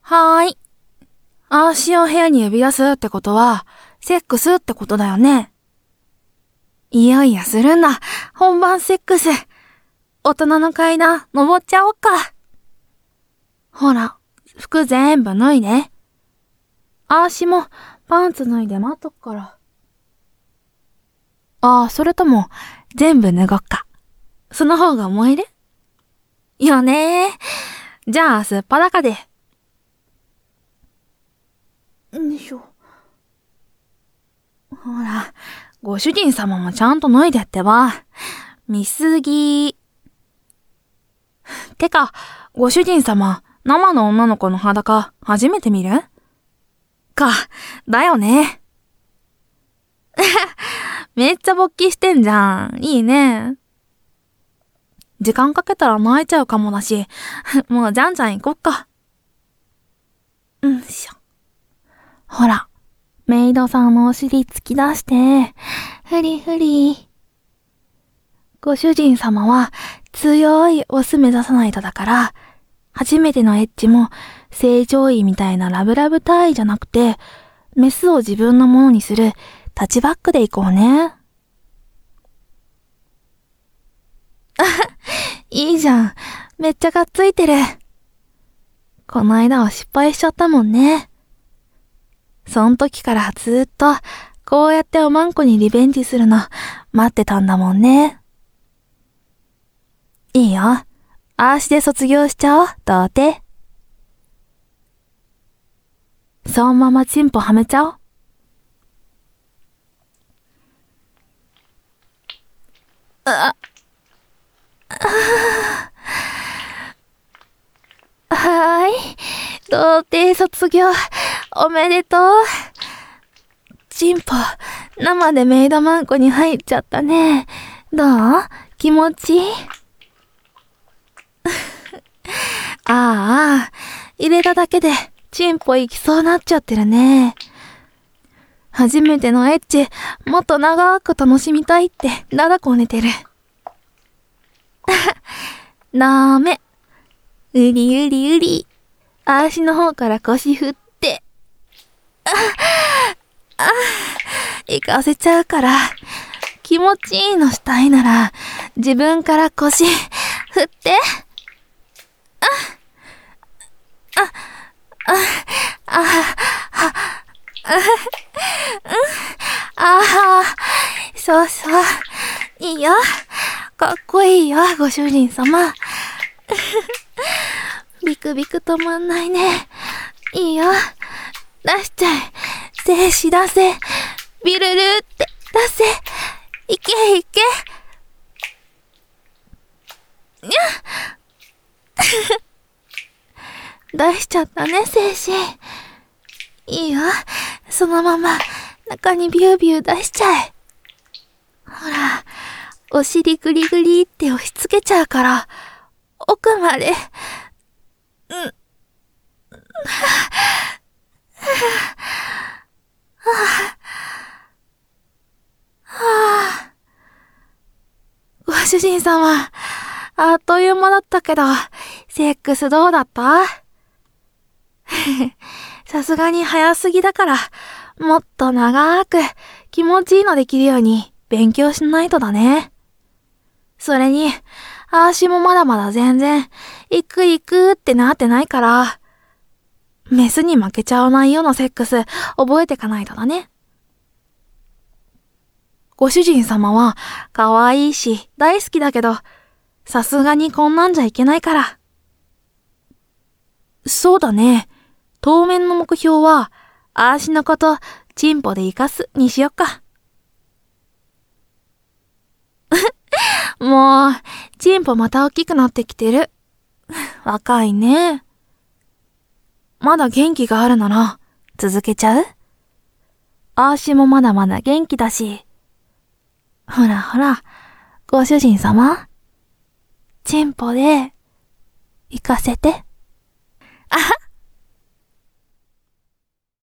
はーい。足を部屋に呼び出すってことは、セックスってことだよね。いやいやするんだ。本番セックス。大人の階段登っちゃおっか。ほら、服全部脱いで。足もパンツ脱いで待っとくから。それとも、全部脱ごっか。その方が思える？よねー。じゃあ、すっぱだかで。よいしょ。ほら、ご主人様もちゃんと脱いでってば。見すぎ。てか、ご主人様、生の女の子の裸、初めて見る？だよね。めっちゃ勃起してんじゃん。いいね。時間かけたら泣いちゃうかもだし、もうじゃんじゃん行こっか。よいしょ。ほら、メイドさんのお尻突き出して、ふりふり。ご主人様は強いオス目指さないとだから、初めてのエッチも正常位みたいなラブラブ体位じゃなくて、メスを自分のものにするタッチバックでいこうね。いいじゃん。めっちゃがっついてる。この間は失敗しちゃったもんね。そん時からずっとこうやっておまんこにリベンジするの待ってたんだもんね。いいよ。足で卒業しちゃおう、どうて。そのままチンポはめちゃおう。はーい。童貞卒業、おめでとう。チンポ、生でメイドマンコに入っちゃったね。どう？気持ちいい？入れただけで、チンポいきそうなっちゃってるね。初めてのエッチ、もっと長く楽しみたいって、だだこねてる。ダメ。うりうりうり。足の方から腰振って。行かせちゃうから。気持ちいいのしたいなら、自分から腰振って。そうそう。いいよ。かっこいいよ、ご主人様。ビクビク止まんないね。いいよ。出しちゃえ。精子出せ。ビルルって出せ。いけいけ。にゃ出しちゃったね、精子。いいよ。そのまま中にビュービュー出しちゃえ。ほら、お尻グリグリって押し付けちゃうから、奥まで。ご主人様、あっという間だったけど、セックスどうだった？さすがに早すぎだから、もっと長く気持ちいいのできるように勉強しないとだね。それに、足もまだまだ全然、行く行くってなってないから、メスに負けちゃわないようなセックス覚えてかないとだね。ご主人様は可愛いし大好きだけど、さすがにこんなんじゃいけないから。そうだね。当面の目標は、足のことチンポで生かすにしよっか。もう、チンポまた大きくなってきてる。若いね。まだ元気があるなら、続けちゃう？足もまだまだ元気だし。ほらほら、ご主人様。チンポで、行かせて。